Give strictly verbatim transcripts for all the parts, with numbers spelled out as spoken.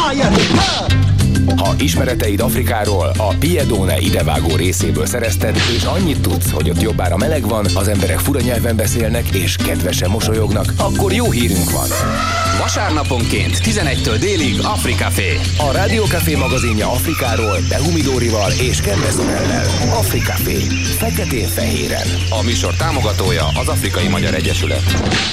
Ha ismereteid Afrikáról a Piedone idevágó részéből szerezted, és annyit tudsz, hogy ott jobbára meleg van, az emberek fura nyelven beszélnek, és kedvesen mosolyognak, akkor jó hírünk van. Vasárnaponként tizenegytől délig Afrikafé. A Rádiókafé magazinja Afrikáról, Behumidórival és Kembezonellel. Afrikafé. Feketén-fehéren. A műsor támogatója az Afrikai Magyar Egyesület.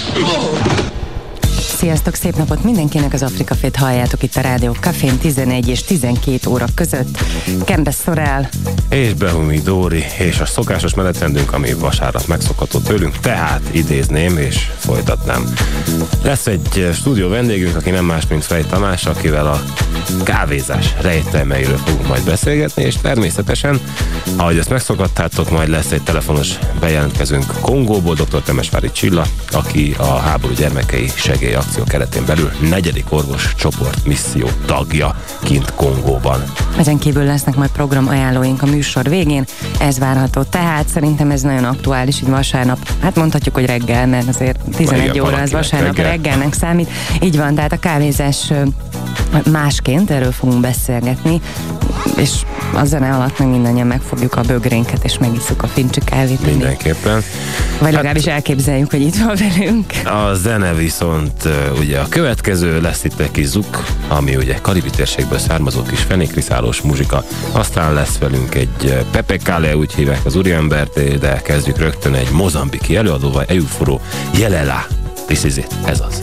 Sziasztok, szép napot mindenkinek, az Afrikafét halljátok itt a Rádió Cafén tizenegy és tizenkét óra között. Kembe Sorrel és Behumi Dóri, és a szokásos menetrendünk, ami vasárnap megszokható tőlünk, tehát idézném és folytatnám. Lesz egy stúdió vendégünk, aki nem más, mint Frey Tamás, akivel a kávézás rejtelmeiről fogunk majd beszélgetni, és természetesen, ahogy ezt megszokhattátok, majd lesz egy telefonos bejelentkezőnk Kongóból, dr. Temesvári Csilla, aki a háború gyermekei segélyakció keretén belül negyedik orvos csoport misszió tagja kint Kongóban. Ezen kívül lesznek majd programajánlóink a műsor végén, ez várható. Tehát szerintem ez nagyon aktuális, így vasárnap, hát mondhatjuk, hogy reggel, mert azért tizenegy igen, óra az vasárnap reggel. reggelnek számít. Így van, tehát a kávézás másként, erről fogunk beszélgetni, és a zene alatt meg mindannyian megfogjuk a bögrénket, és megisszuk a fincsi kávét. Mindenképpen. Vagy legalábbis hát, elképzeljük, hogy itt van velünk. A zene viszont ugye a következő, lesz itt egy kis zuk, ami ugye karibi térségből származó kis fenékriszálós muzsika. Aztán lesz velünk egy Pepe Kale, úgy hívják az úriembert, de kezdjük rögtön egy mozambiki előadóval, Euforo Yelela. This is it, ez az.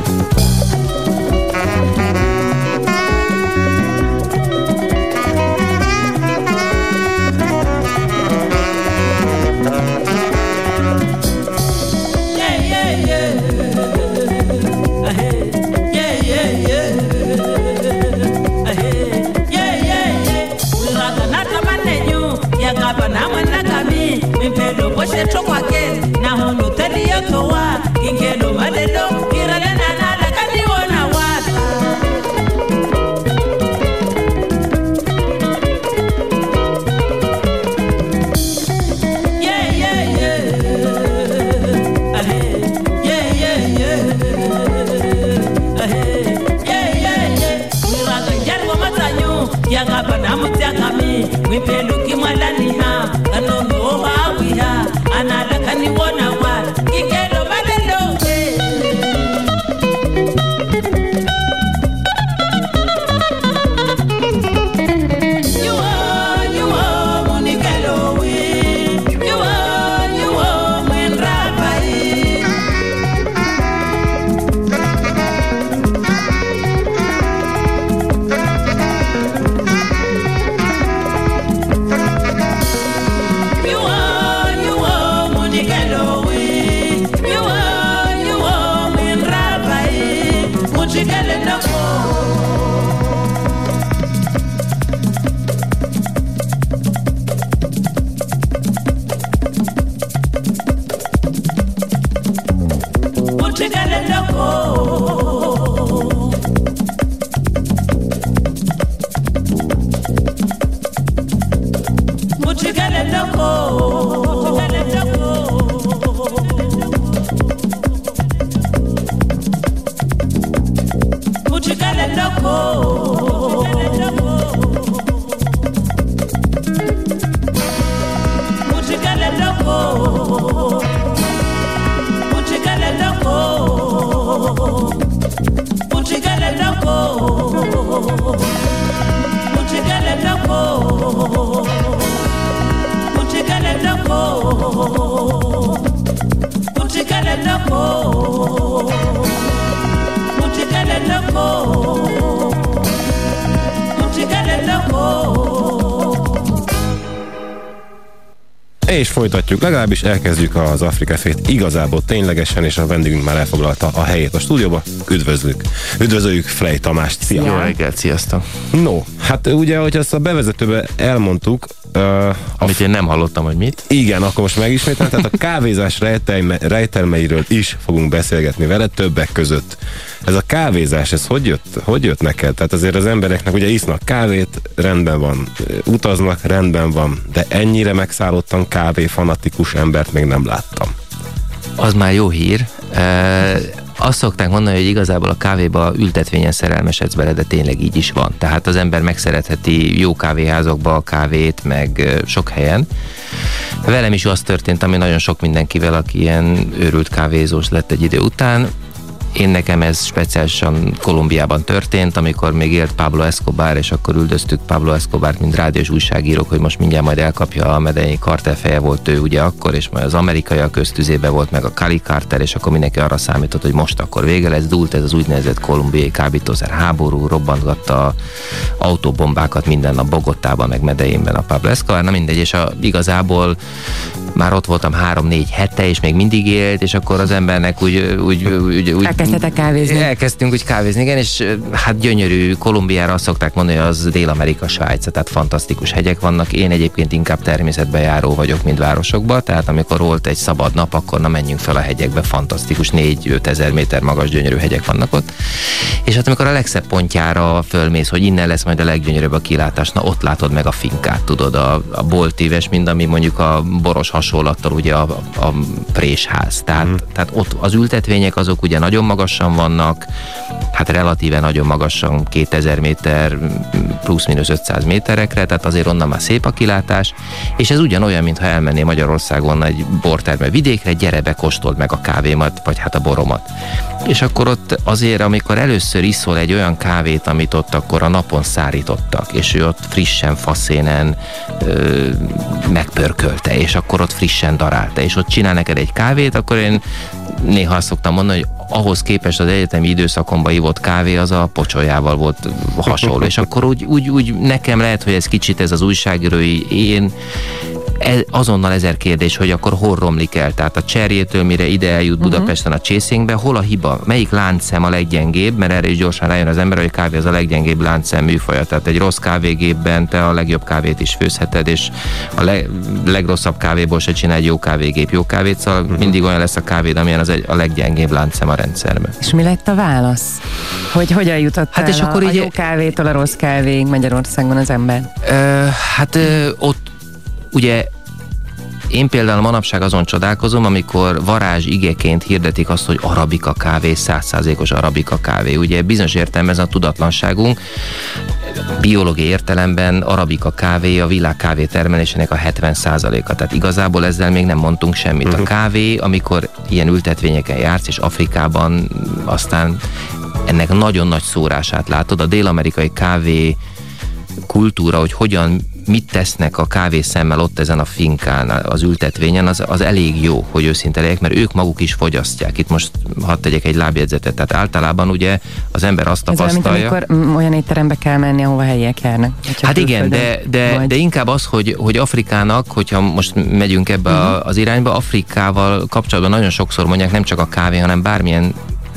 És folytatjuk, legalábbis elkezdjük az Afrikafét igazából ténylegesen, és a vendégünk már elfoglalta a helyét a stúdióba. Üdvözlük! Üdvözöljük Frey Tamást! Szia! Jó reggelt, sziasztok! No, hát ugye, hogy azt a bevezetőben elmondtuk, uh, amit f... én nem hallottam, hogy mit. Igen, akkor most megismétlem, tehát a kávézás rejtelme, rejtelmeiről is fogunk beszélgetni vele, többek között. Ez a kávézás, ez hogy jött, hogy jött neked? Tehát azért az embereknek ugye isznak kávét, rendben van, utaznak, rendben van, de ennyire megszállottan kávé fanatikus embert még nem láttam. Az már jó hír. Azt szokták mondani, hogy igazából a kávéba ültetvényen szerelmesedsz bele, de tényleg így is van. Tehát az ember megszeretheti jó kávéházakba a kávét, meg sok helyen. Velem is az történt, ami nagyon sok mindenkivel, aki ilyen őrült kávézós lett egy idő után. Én nekem ez speciálisan Kolumbiában történt, amikor még élt Pablo Escobar, és akkor üldöztük Pablo Escobart, mint rádiós újságírók, hogy most mindjárt majd elkapja a Medellín kartelfeje volt ő ugye akkor, és majd az amerikaiak köztüzébe volt meg a Cali Carter, és akkor mindenki arra számított, hogy most akkor vége lesz, dúlt ez az úgynevezett kolumbiai kábítószer háború, robbantgatta autóbombákat minden nap Bogotában, meg Medellinben a Pablo Escobar, na mindegy, és a, igazából már ott voltam három-négy hete, és még mindig élt, és akkor az embernek úgy... úgy, úgy, úgy elkezdtetek kávézni. Elkezdtünk úgy kávézni, igen, és hát gyönyörű, Kolumbiára azt szokták mondani, hogy az Dél-Amerika Svájc, tehát fantasztikus hegyek vannak. Én egyébként inkább természetben járó vagyok, mint városokban, tehát amikor volt egy szabad nap, akkor na menjünk fel a hegyekbe, fantasztikus, négy-öt ezer méter magas gyönyörű hegyek vannak ott. És hát amikor a legszebb pontjára fölmész, hogy innen lesz majd a leggyönyörűbb a kilátás, na ott látod meg a finkát, tudod, a, a boltíves, mind ami mondjuk a boros hasonlattal ugye a, a présház. Tehát, mm. tehát ott az ültetvények azok ugye nagyon magasan vannak, hát relatíve nagyon magasan, kétezer méter, plusz-minusz ötszáz méterekre, tehát azért onnan már szép a kilátás, és ez ugyanolyan, mintha elmenné Magyarországon egy bortermő vidékre, gyere be, kóstold meg a kávémat, vagy hát a boromat. És akkor ott azért, amikor először iszol egy olyan kávét, amit ott akkor a napon szárítottak, és ő ott frissen, faszénen ö, megpörkölte, és akkor ott frissen darálta, és ott csinál neked egy kávét, akkor én néha azt szoktam mondani, hogy ahhoz képest az egyetemi időszakomban ivott kávé az a pocsolyával volt hasonló, és akkor úgy, úgy, úgy nekem lehet, hogy ez kicsit ez az újságírói én azonnal ezer kérdés, hogy akkor hol romlik el, tehát a cserjétől mire ide eljut Budapesten a Csészénkbe, hol a hiba, melyik láncszem a leggyengébb, mert erre is gyorsan rájön az ember, hogy a kávé az a leggyengébb láncszem műfaja, tehát egy rossz kávégépben te a legjobb kávét is főzheted, és a le, legrosszabb kávéból se csinál egy jó kávégép jó kávét, szóval uh-huh. mindig olyan lesz a kávéd, amilyen az egy, a leggyengébb láncszem a rendszerben. És mi lett a válasz? Hogy hogyan jutott hát el és a, akkor a, a jó kávétól a rossz kávéig Magyarországon az ember? Ö, hát ö, ott ugye én például manapság azon csodálkozom, amikor varázs igeként hirdetik azt, hogy arabika kávé, száz százalékos arabika kávé. Ugye bizonyos értelemben ez a tudatlanságunk. Biológiai értelemben arabika kávé a világ kávé termelésének a hetven százaléka. Tehát igazából ezzel még nem mondtunk semmit. Uh-huh. A kávé, amikor ilyen ültetvényeken jársz, és Afrikában aztán ennek nagyon nagy szórását látod, a dél-amerikai kávé kultúra, hogy hogyan mit tesznek a kávészemmel ott ezen a finkán, az ültetvényen, az, az elég jó, hogy őszinte legyek, mert ők maguk is fogyasztják. Itt most hadd tegyek egy lábjegyzetet. Tehát általában ugye az ember azt tapasztalja... Ez olyan, mint amikor olyan étterembe kell menni, ahova helyiek járnak. Hát igen, de, de, de inkább az, hogy, hogy Afrikának, hogyha most megyünk ebbe uh-huh. a, az irányba, Afrikával kapcsolatban nagyon sokszor mondják, nem csak a kávé, hanem bármilyen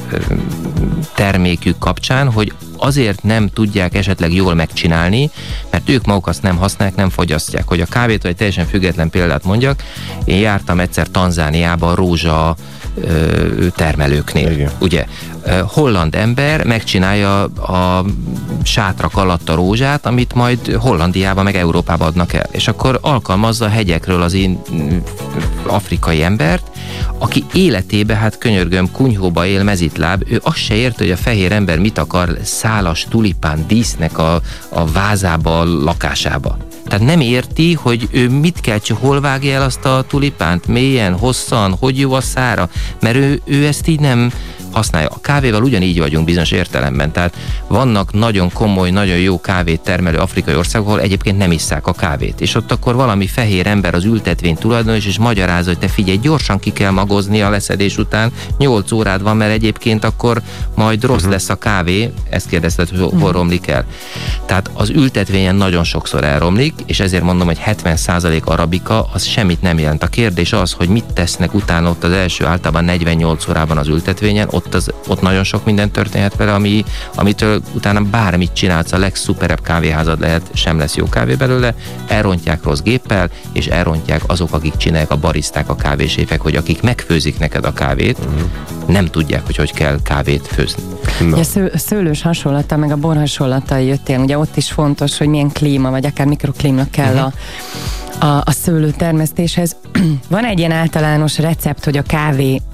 termékük kapcsán, hogy azért nem tudják esetleg jól megcsinálni, mert ők maguk azt nem használják, nem fogyasztják. Hogy a kávét, vagy teljesen független példát mondjak, én jártam egyszer Tanzániában rózsa ö, termelőknél. Igen. Ugye, holland ember megcsinálja a sátrak alatt a rózsát, amit majd Hollandiába meg Európába adnak el. És akkor alkalmazza a hegyekről az én afrikai embert, aki életébe, hát könyörgöm, kunyhóba él mezitláb, ő azt se érte, hogy a fehér ember mit akar szálas tulipán dísznek a, a vázába, a lakásába. Tehát nem érti, hogy ő mit kell, csak hol vágja el azt a tulipánt, mélyen, hosszan, hogy jó a szára, mert ő, ő ezt így nem használja. A kávéval ugyanígy vagyunk bizonyos értelemben, tehát vannak nagyon komoly, nagyon jó kávét termelő afrikai országok, ahol egyébként nem isszák a kávét. És ott akkor valami fehér ember az ültetvény tulajdonos, és magyarázza, hogy te figyelj, gyorsan ki kell magozni a leszedés után, nyolc órád van, mert egyébként akkor majd rossz uh-huh. lesz a kávé, ezt kérdezted, hogy hol uh-huh. romlik el. Tehát az ültetvényen nagyon sokszor elromlik, és ezért mondom, hogy hetven százalék arabika, az semmit nem jelent. A kérdés az, hogy mit tesznek utána ott az első általában negyvennyolc órában az ültetvényen, ott, az, ott nagyon sok minden történhet vele, ami, amitől utána bármit csinálsz, a legszuperebb kávéházad lehet, sem lesz jó kávé belőle, elrontják rossz géppel, és elrontják azok, akik csinálják, a bariszták, a kávéséfek, hogy akik megfőzik neked a kávét, uh-huh. nem tudják, hogy hogy kell kávét főzni. No. Ugye sző, szőlős hasonlata, meg a bor hasonlata jöttél, ugye ott is fontos, hogy milyen klíma, vagy akár mikroklíma kell uh-huh. a, a, a szőlőtermesztéshez. Van egy ilyen általános recept, hogy a kávé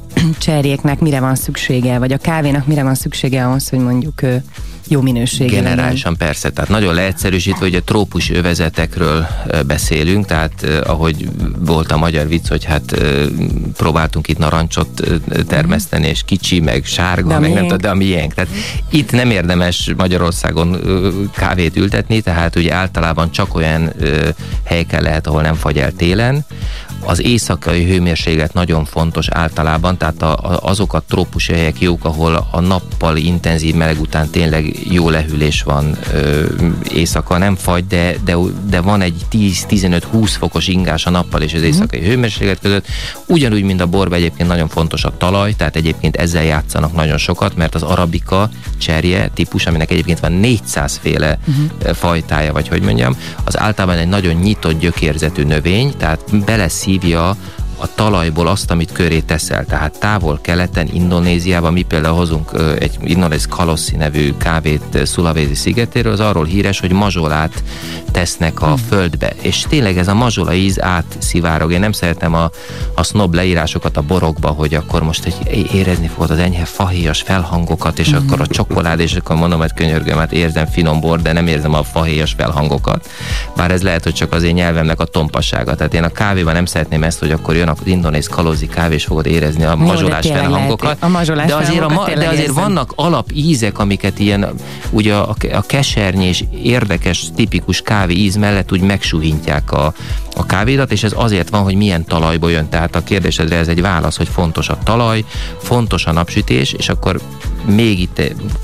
cserjéknek mire van szüksége, vagy a kávénak mire van szüksége ahhoz, hogy mondjuk jó minőségű. Generálisan persze, tehát nagyon leegyszerűsítve, hogy a trópus övezetekről beszélünk, tehát ahogy volt a magyar vicc, hogy hát próbáltunk itt narancsot termeszteni, és kicsi, meg sárga, de meg nem tudom, de a miénk. Tehát itt nem érdemes Magyarországon kávét ültetni, tehát ugye általában csak olyan helyeken lehet, ahol nem fagy el télen. Az éjszakai hőmérséklet nagyon fontos általában, tehát a, a, azok a trópusi helyek jók, ahol a nappal intenzív meleg után tényleg jó lehűlés van, ö, éjszaka nem fagy, de, de, de van egy tíz-tizenöt-húsz fokos ingás a nappal és az éjszakai uh-huh. hőmérséklet között. Ugyanúgy, mint a borban egyébként nagyon fontos a talaj, tehát egyébként ezzel játszanak nagyon sokat, mert az arabika cserje típus, aminek egyébként van négyszáz féle uh-huh. fajtája, vagy hogy mondjam, az általában egy nagyon nyitott gyökérzetű növény, tehát beleszívja a talajból azt, amit köré teszel. Tehát távol-keleten, Indonéziában, mi például hozunk egy indonéz Kalossi nevű kávét Sulawesi szigetéről, az arról híres, hogy mazsolát tesznek a hmm. földbe. És tényleg ez a mazsola íz átszivárog. Én nem szeretem a, a snob leírásokat a borokba, hogy akkor most egy érezni fogod az enyhe fahéjas felhangokat, és hmm. akkor a csokolád, és akkor mondom, hogy könyörgöm, hát érzem finom bor, de nem érzem a fahéjas felhangokat. Bár ez lehet, hogy csak az én nyelvemnek a tompassága. Tehát én a kávéban nem szeretném ezt, hogy akkor jön az indonéz kalózi kávé, és fogod érezni a mazsolás felhangokat. A mazsolás de azért, a ma, de azért érzem. vannak alapízek, amiket ilyen, ugye a, a kesernyés, érdekes, tipikus kávé íz mellett úgy megsuhintják a, a kávédat, és ez azért van, hogy milyen talajból jön. Tehát a kérdésedre ez egy válasz, hogy fontos a talaj, fontos a napsütés, és akkor még itt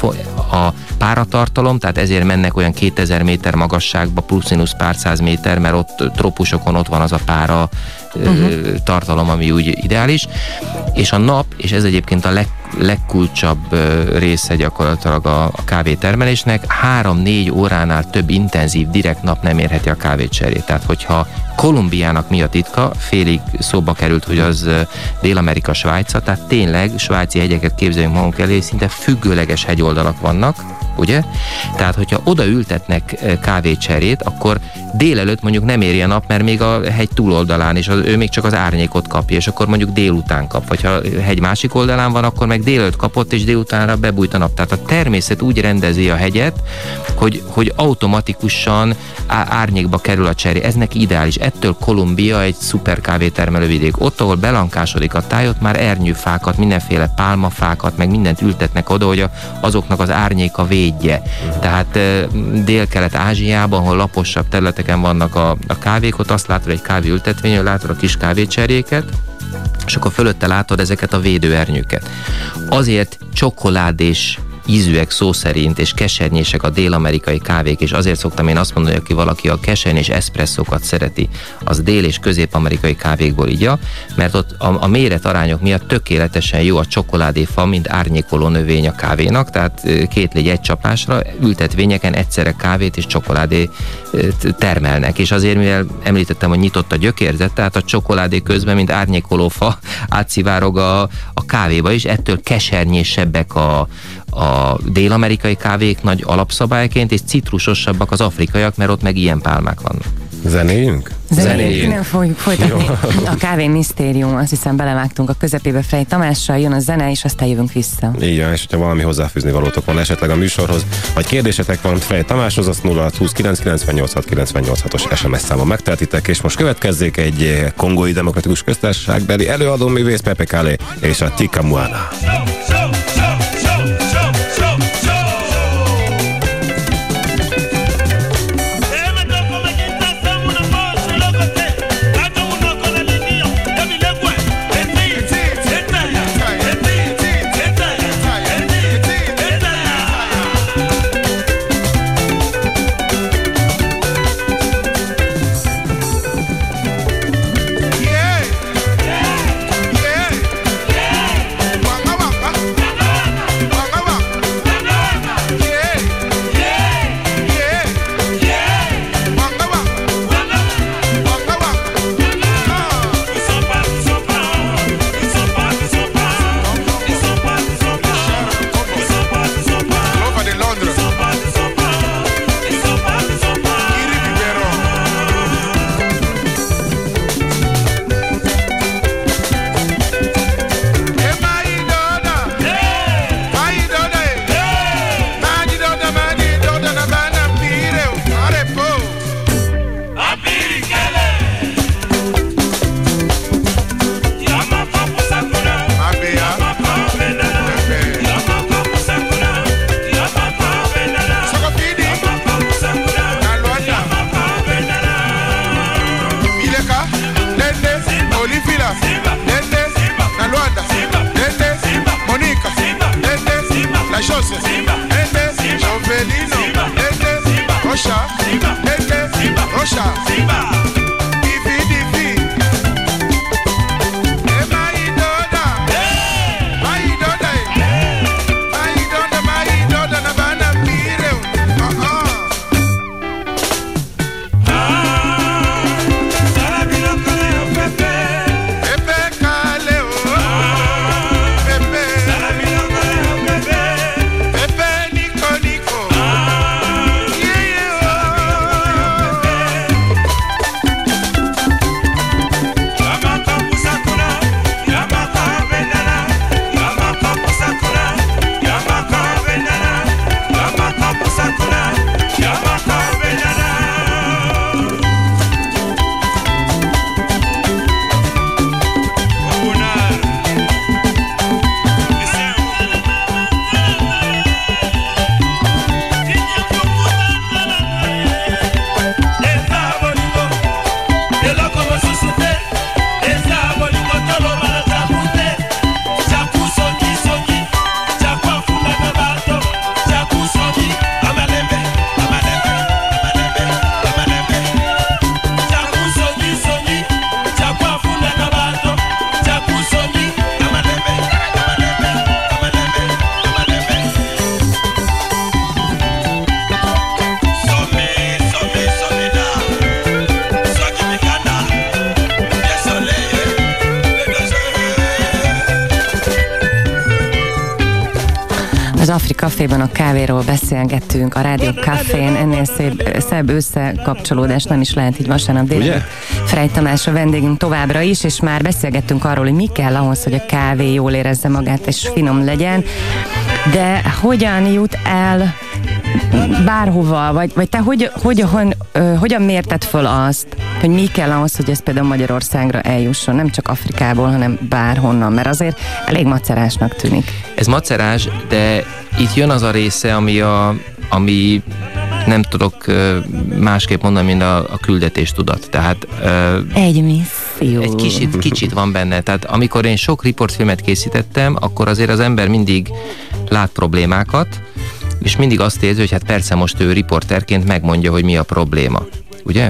a páratartalom, tehát ezért mennek olyan kétezer méter magasságba, plusz-minusz pár száz méter, mert ott trópusokon ott van az a pára uh-huh. tartalom, ami úgy ideális, és a nap, és ez egyébként a leg, legkulcsabb része gyakorlatilag a, a kávétermelésnek, három-négy óránál több intenzív direkt nap nem érheti a kávécserjét. Tehát hogyha Kolumbiának mi a titka, félig szóba került, hogy az Dél-Amerika Svájca, tehát tényleg svájci hegyeket képzeljünk magunk elé, szinte függőleges hegyoldalak vannak, ugye? Tehát, hogyha oda ültetnek kávécserét, akkor délelőtt mondjuk nem éri a nap, mert még a hegy túloldalán, és az, ő még csak az árnyékot kapja, és akkor mondjuk délután kap. Vagy ha a hegy másik oldalán van, akkor meg délelőtt kapott, és délutánra bebújt a nap. Tehát a természet úgy rendezi a hegyet, hogy, hogy automatikusan árnyékba kerül a cseré. Ez neki ideális. Ettől Kolumbia egy szuper kávétermelő vidék. Ott, ahol belankásodik a tájot, már ernyőfákat, mindenféle pálmafákat, meg mindent ültetnek oda, hogy a, azoknak az árnyéka védje. Uh-huh. Tehát Dél-Kelet-Ázsiában, ahol laposabb területeken vannak a, a kávék, ott azt látod egy kávéültetvényen, látod a kis kávécserjéket, és akkor fölötte látod ezeket a védőernyőket. Azért csokoládés ízűek szó szerint, és kesernyések a dél-amerikai kávék, és azért szoktam én azt mondani, hogy aki valaki a kesernyés eszpresszókat szereti, az dél- és közép-amerikai kávékból igya, mert ott a, a méretarányok miatt tökéletesen jó a csokoládéfa, mint árnyékoló növény a kávénak, tehát két légy egy csapásra, ültetvényeken egyszerre kávét és csokoládé termelnek, és azért, mivel említettem, hogy nyitott a gyökérzet, tehát a csokoládé közben, mint árnyékoló fa átszivárog a, a kávéba is, ettől kesernyésebbek a a dél-amerikai kávék nagy alapszabályként, és citrusosabbak az afrikaiak, mert ott meg ilyen pálmák vannak. Zenéljünk? Zenéljünk. Nem fogjuk folytatni. A kávé misztérium, azt hiszem belevágtunk a közepébe Frey Tamással, jön a zene, és aztán jövünk vissza. Így van, és ha valami hozzáfűzni valótok van esetleg a műsorhoz, vagy kérdésetek van Frey Tamáshoz, azt nulla hat húsz kilenc kilencvennyolc hat kilencvennyolc hatos es em es számon megteltitek, és most következzék egy Kongói Demokratikus Köztársaságbeli előadó művész Pepe Kalle és a Tika Moana. Yeah. Osha, Eke, Osha, Divi, Divi. Eh, my daughter, my daughter, my daughter, my daughter, na bana mire. Uh-uh. Az Afrika Caféban a kávéról beszélgettünk, a Rádió Cafén, ennél szép, szebb összekapcsolódás nem is lehet így vasárnap délután. Frey Tamás a vendégünk továbbra is, és már beszélgettünk arról, hogy mi kell ahhoz, hogy a kávé jól érezze magát és finom legyen, de hogyan jut el bárhova, vagy, vagy te hogy, hogy, hogy, hogyan mérted föl azt, hogy mi kell ahhoz, hogy ez például Magyarországra eljusson, nem csak Afrikából, hanem bárhonnan, mert azért elég macerásnak tűnik. Ez macerás, de itt jön az a része, ami, a, ami nem tudok másképp mondani, mint a, a küldetéstudat. Tehát egy misszió. Egy kicsit, kicsit van benne. Tehát amikor én sok riportfilmet készítettem, akkor azért az ember mindig lát problémákat, és mindig azt érzi, hogy hát persze most ő riporterként megmondja, hogy mi a probléma. Ugye?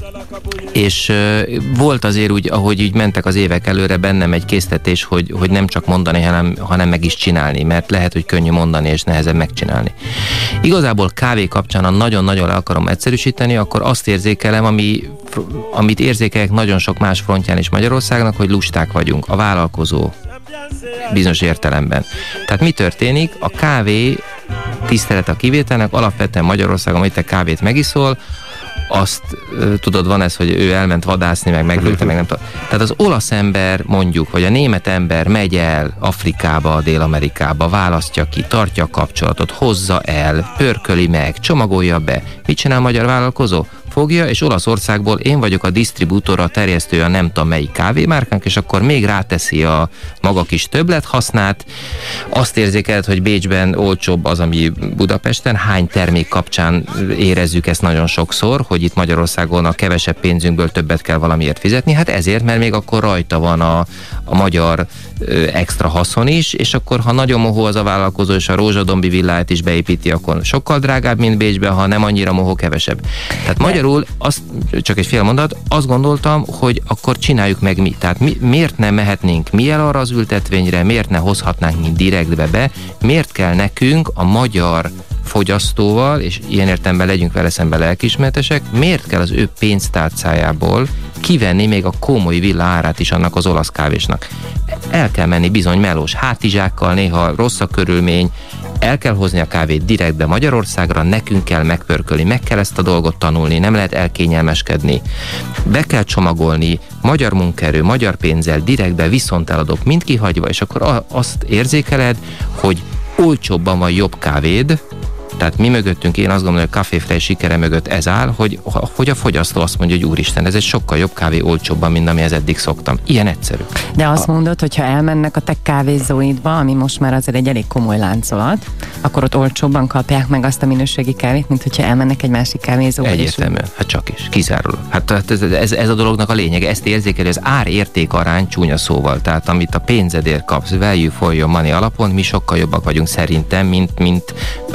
És uh, volt azért úgy, ahogy így mentek az évek előre bennem egy késztetés, hogy, hogy nem csak mondani, hanem, hanem meg is csinálni, mert lehet, hogy könnyű mondani, és nehezebb megcsinálni. Igazából kávé kapcsán, ha nagyon-nagyon le akarom egyszerűsíteni, akkor azt érzékelem, ami, amit érzékelek nagyon sok más frontján is Magyarországnak, hogy lusták vagyunk, a vállalkozó bizonyos értelemben. Tehát mi történik? A kávé, tisztelet a kivételnek, alapvetően Magyarországon, hogy te kávét megiszol, azt tudod, van ez, hogy ő elment vadászni, meg meglőtte, meg nem tudom. Tehát az olasz ember, mondjuk, vagy a német ember megy el Afrikába, Dél-Amerikába, választja ki, tartja a kapcsolatot, hozza el, pörköli meg, csomagolja be. Mit csinál a magyar vállalkozó? Fogja, és Olaszországból én vagyok a disztribútora, a terjesztője a nem tudom melyik kávémárkánk, és akkor még ráteszi a maga kis többlet hasznát. Azt érzékeled, hogy Bécsben olcsóbb az, ami Budapesten. Hány termék kapcsán érezzük ezt nagyon sokszor, hogy itt Magyarországon a kevesebb pénzünkből többet kell valamiért fizetni. Hát ezért, mert még akkor rajta van a, a magyar ö, extra haszon is, és akkor ha nagyon mohó az a vállalkozó, és a rózsadombi villáját is beépíti, akkor sokkal drágább, mint Bécsben, ha nem annyira mohó, kevesebb. Tehát magyar azt, csak egy fél mondat, azt gondoltam, hogy akkor csináljuk meg mi. Tehát mi, miért nem mehetnénk mi el arra az ültetvényre, miért ne hozhatnánk mi direktbe be, miért kell nekünk a magyar fogyasztóval, és ilyen értelemben legyünk vele szemben lelkiismeretesek, miért kell az ő pénztárcájából kivenni még a Kómolyi villa árát is annak az olasz kávésnak. El kell menni bizony melós hátizsákkal, néha rossz a körülmény, el kell hozni a kávét direktbe Magyarországra, nekünk kell megpörkölni, meg kell ezt a dolgot tanulni, nem lehet elkényelmeskedni. Be kell csomagolni, magyar munkaerő, magyar pénzzel, direktbe viszont eladok, mind kihagyva, és akkor azt érzékeled, hogy olcsóbban van jobb kávéd, tehát mi mögöttünk, én azt gondolom, hogy a Café Frey sikere mögött ez áll, hogy, hogy a fogyasztó azt mondja, hogy úristen, ez egy sokkal jobb kávé, olcsóbban, mint amihez eddig szoktam. Ilyen egyszerű. De azt mondod, hogy ha elmennek a te kávézóidba, ami most már azért egy elég komoly láncolat, akkor ott olcsóbban kapják meg azt a minőségi kávét, mint hogyha elmennek egy másik kávézóba. Egyértelműen, hát csak is, kizárólag. Hát ez, ez, ez a dolognak a lényege, ezt érzékeli, az ár-érték arány csúnya szóval, tehát amit a pénzedért kapsz, value for your money alapon, mi sokkal jobbak vagyunk szerintem, mint, mint megint azt mondom,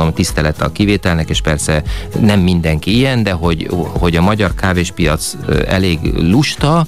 mondom, tisztelet a kivételnek, és persze nem mindenki ilyen, de hogy, hogy a magyar kávéspiac elég lusta,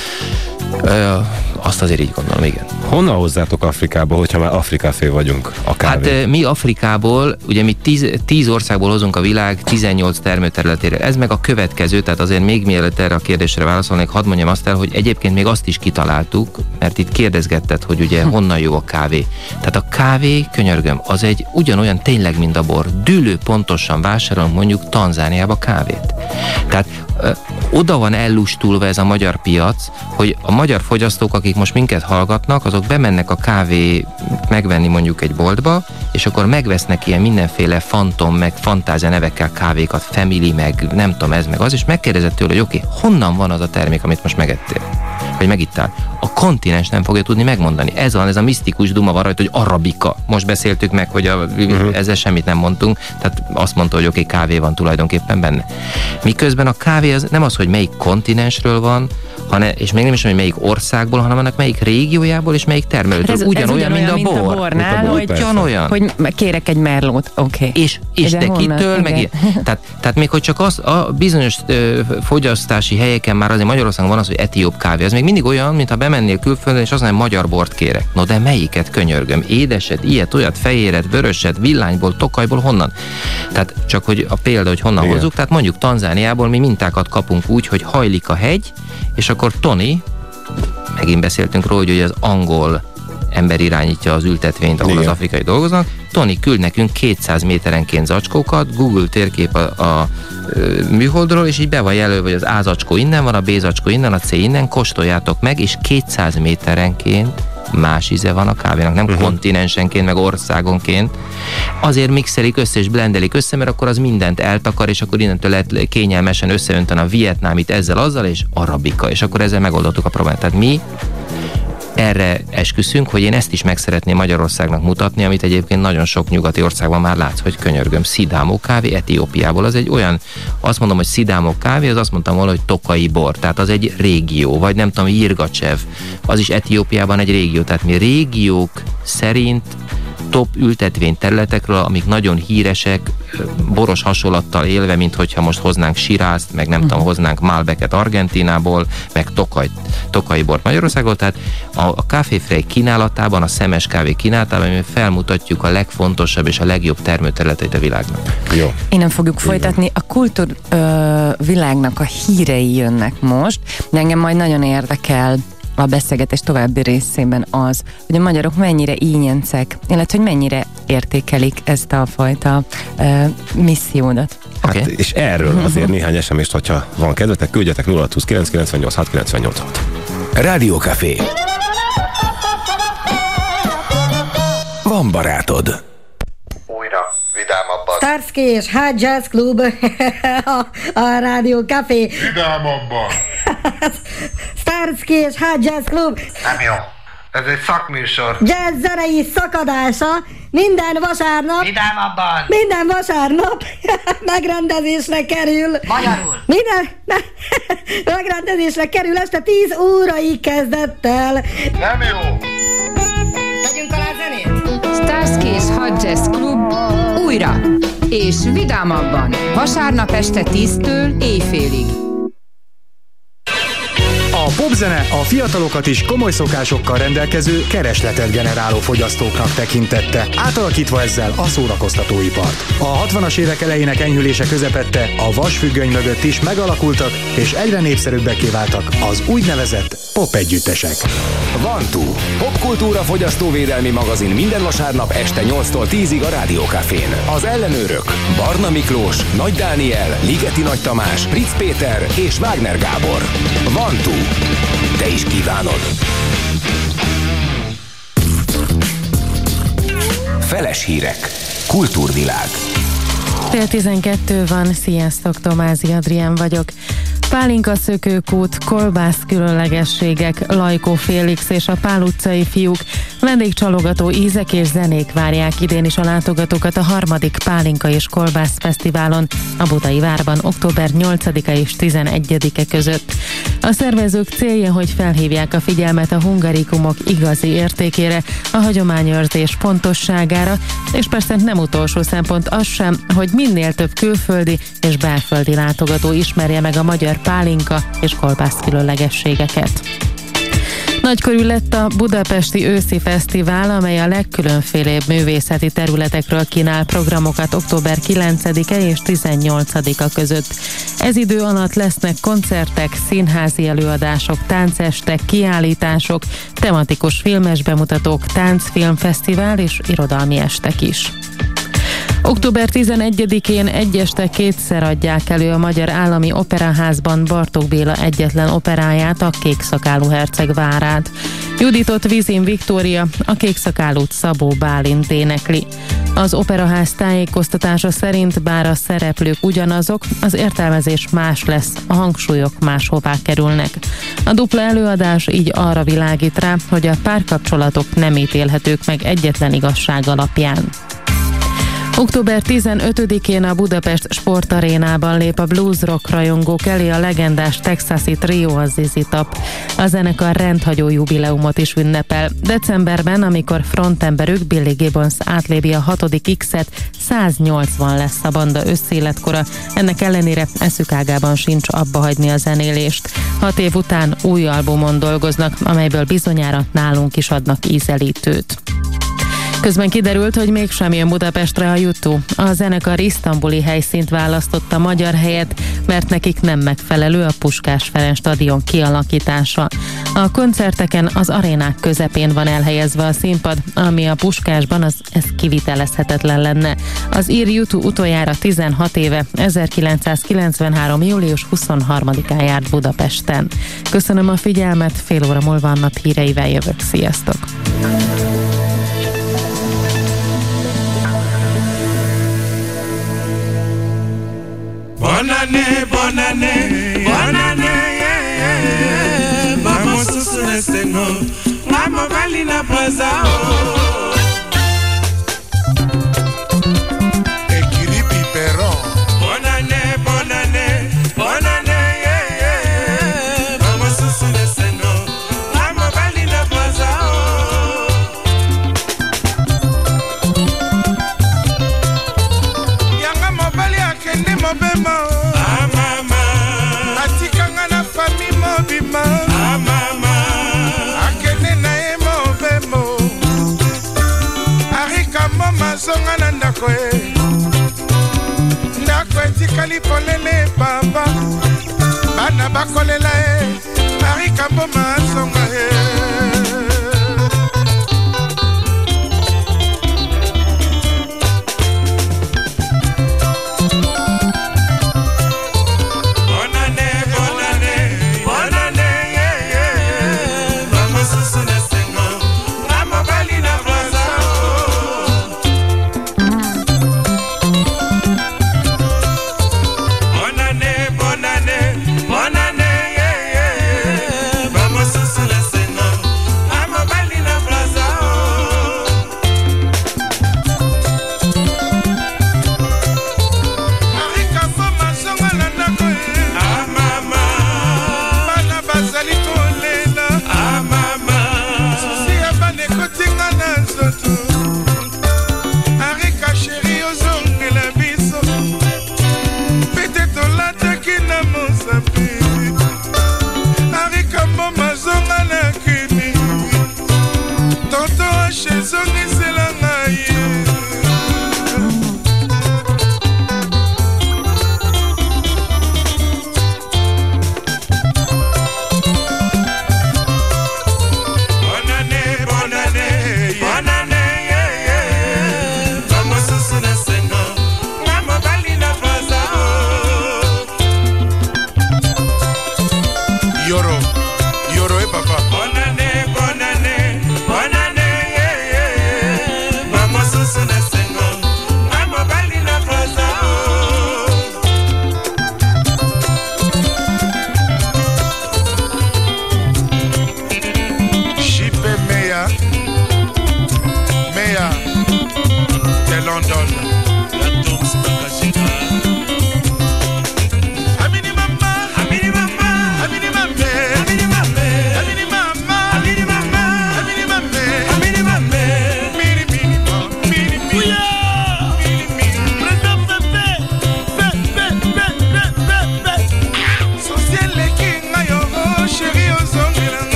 azt azért így gondolom, igen. Honnan hozzátok Afrikába, hogyha már Afrikáfé vagyunk a kávé? Hát mi Afrikából, ugye mi tíz, tíz országból hozunk a világ tizennyolc termőterületére. Ez meg a következő, tehát azért még mielőtt erre a kérdésre válaszolnék, hadd mondjam azt el, hogy egyébként még azt is kitaláltuk, mert itt kérdezgetted, hogy ugye honnan jó a kávé. Tehát a kávé, könyörgöm, az egy ugyanolyan tényleg, mint a bor. Dűlő pontosan vásárolunk mondjuk Tanzániába kávét. Tehát ö, oda van ellustulva ez a magyar piac, hogy a magyar fogyasztók, akik most minket hallgatnak, azok bemennek a kávé megvenni mondjuk egy boltba, és akkor megvesznek ilyen mindenféle fantom, meg fantázia nevekkel kávékat, family, meg nem tudom ez, meg az, és megkérdezett tőle, hogy oké, okay, honnan van az a termék, amit most megettél? Vagy megittál? A kontinens nem fogja tudni megmondani. Ez van, ez a misztikus duma van rajta, hogy arabika. Most beszéltük meg, hogy a, uh-huh. ezzel semmit nem mondtunk, tehát azt mondta, hogy oké, okay, kávé van tulajdonképpen benne. Miközben a kávé az nem az, hogy melyik kontinensről van, hanem, és még nem is, hogy melyik országból, hanem annak melyik régiójából és melyik termelőtől. Ez, ugyanolyan, ez ugyanolyan, mint a bor. Mint a bornál, mint a bor, ugyanolyan. Hogy kérek egy merlót, oké. Okay. És, és de kitől, meg ilyen. Tehát, tehát még hogy csak az, a bizonyos ö, fogyasztási helyeken már azért Magyarországon van az, hogy etióp kávé. Ez még mindig olyan, mintha bemennél külföldön, és azt mondja, hogy magyar bort kérek. No de melyiket, könyörgöm? Édeset, ilyet, olyat, fehéret, vöröset, villányból, tokajból, honnan? Tehát csak hogy a példa, hogy honnan hozzuk. Tehát mondjuk Tanzániából mi mintákat kapunk úgy, hogy hajlik a hegy, és akkor Tony, megint beszéltünk róla, hogy az angol ember irányítja az ültetvényt, ahol igen. az afrikai dolgoznak. Tony küld nekünk kétszáz méterenként zacskókat, Google térkép a, a, a műholdról, és így be van jelölve, hogy az A zacskó innen van, a B zacskó innen, a C innen, kóstoljátok meg, és kétszáz méterenként más íze van a kávénak, nem uh-huh. kontinensenként, meg országonként. Azért mixelik össze és blendelik össze, mert akkor az mindent eltakar, és akkor innentől lehet kényelmesen összeönteni a vietnámit ezzel, azzal, és arabika, és akkor ezzel megoldottuk a problémát. Tehát mi erre esküszünk, hogy én ezt is meg szeretném Magyarországnak mutatni, amit egyébként nagyon sok nyugati országban már látsz, hogy könyörgöm, Sidámo kávé Etiópiából. Az egy olyan, azt mondom, hogy Sidámo kávé, az azt mondtam volna, hogy tokai bor, tehát az egy régió, vagy nem tudom, Jirgacsev, az is Etiópiában egy régió, tehát mi régiók szerint top ültetvény területekről, amik nagyon híresek, boros hasonlattal élve, mint hogyha most hoznánk Shirázt, meg nem uh-huh. tudom, hoznánk Malbeket Argentínából, meg Tokaj, Tokai bort Magyarországból, tehát a, a Café Frey kínálatában, a szemes kávé kínálatában mi felmutatjuk a legfontosabb és a legjobb termőterületeit a világnak. Jó. Innen fogjuk folytatni. A kultúr ö, világnak a hírei jönnek most, de engem majd nagyon érdekel a beszélgetés további részében az, hogy a magyarok mennyire ígyencek, illetve hogy mennyire értékelik ezt a fajta uh, missziódat. Okay. Hát, és erről azért néhány es em es-t, hogyha van kedvetek, küldjetek nulla húsz kilenc kilencvennyolc hat kilencvennyolc hat. Rádió Café. Van barátod. Újra, vidámabban. Starsky és Hot Jazz Club a, a Rádió Café. Vidámabban. Starsky és Hot Jazz Club. Nem jó. Ez egy szakműsor. Jazz zenei szakadása minden vasárnap. Vidámabban. Minden vasárnap megrendezésre kerül. Magyarul. Minden me, megrendezésre kerül este tíz órai kezdettel. Nem jó. Tegyünk alá zenét. Starsky és Hot Jazz Club újra és vidámabban vasárnap este tíztől éjfélig. A popzene a fiatalokat is komoly szokásokkal rendelkező, keresletet generáló fogyasztóknak tekintette, átalakítva ezzel a szórakoztatóipart. A hatvanas évek elejének enyhülése közepette a vasfüggöny mögött is megalakultak, és egyre népszerűbbekké váltak az úgynevezett pop együttesek. Van Tú, popkultúra fogyasztóvédelmi magazin minden vasárnap este nyolctól tízig a Rádió Cafén. Az ellenőrök Barna Miklós, Nagy Dániel, Ligeti Nagy Tamás, Fritz Péter és Wagner Gábor. Van Tú. Te is kívánod. Feles hírek. Kultúrvilág. Fél tizenkettő van, sziasztok, Tomázi Adrián vagyok. Pálinka szökőkút, kolbász különlegességek, Lajkó Félix és a Pál utcai fiúk, vendégcsalogató ízek és zenék várják idén is a látogatókat a harmadik Pálinka és Kolbász Fesztiválon a Budai Várban október nyolcadika és tizenegyedike között. A szervezők célja, hogy felhívják a figyelmet a hungarikumok igazi értékére, a hagyományőrzés pontosságára, és persze nem utolsó szempont az sem, hogy minél több külföldi és belföldi látogató ismerje meg a magyar pálinka és kolbász különlegességeket. Nagykörű lett a Budapesti Őszi Fesztivál, amely a legkülönfélébb művészeti területekről kínál programokat október kilencedike és tizennyolcadika között. Ez idő alatt lesznek koncertek, színházi előadások, táncestek, kiállítások, tematikus filmes bemutatók, táncfilmfesztivál és irodalmi estek is. október tizenegyedikén egy este kétszer adják elő a Magyar Állami Operaházban Bartók Béla egyetlen operáját, a Kékszakálú herceg várát. Juditot Vizin Viktória, a Kékszakálút Szabó Bálint énekli. Az Operaház tájékoztatása szerint bár a szereplők ugyanazok, az értelmezés más lesz, a hangsúlyok máshová kerülnek. A dupla előadás így arra világít rá, hogy a párkapcsolatok nem ítélhetők meg egyetlen igazság alapján. október tizenötödikén a Budapest Sportarénában lép a blues rock rajongók elé a legendás texasi trió, a zé zé Top. A zenekar rendhagyó jubileumot is ünnepel. Decemberben, amikor frontemberük Billy Gibbons átlépi a hatodik X-et, száznyolcvan lesz a banda összéletkora. Ennek ellenére eszük ágában sincs abba hagyni a zenélést. Hat év után új albumon dolgoznak, amelyből bizonyára nálunk is adnak ízelítőt. Közben kiderült, hogy mégsem jön Budapestre a jutó. A zenekar isztambuli helyszínt választotta magyar helyet, mert nekik nem megfelelő a Puskás Ferenc stadion kialakítása. A koncerteken az arénák közepén van elhelyezve a színpad, ami a Puskásban az, ez kivitelezhetetlen lenne. Az ír jutó utoljára tizenhat éve, ezerkilencszázkilencvenhárom. július huszonharmadikán járt Budapesten. Köszönöm a figyelmet, fél óra múlva a nap híreivel jövök. Sziasztok! Bonane, bonane, bonane, yeah, yeah. Vamos susure sengo, vamos valina pasao. Equilipi perro. Bonane, bonane, bonane, yeah, yeah. Vamos susure sengo, vamos valina pasao. Yanga mobali akende mobema. Zonga na ndako e ndako etikali polele baba bana bakolela e marika mboma zonga e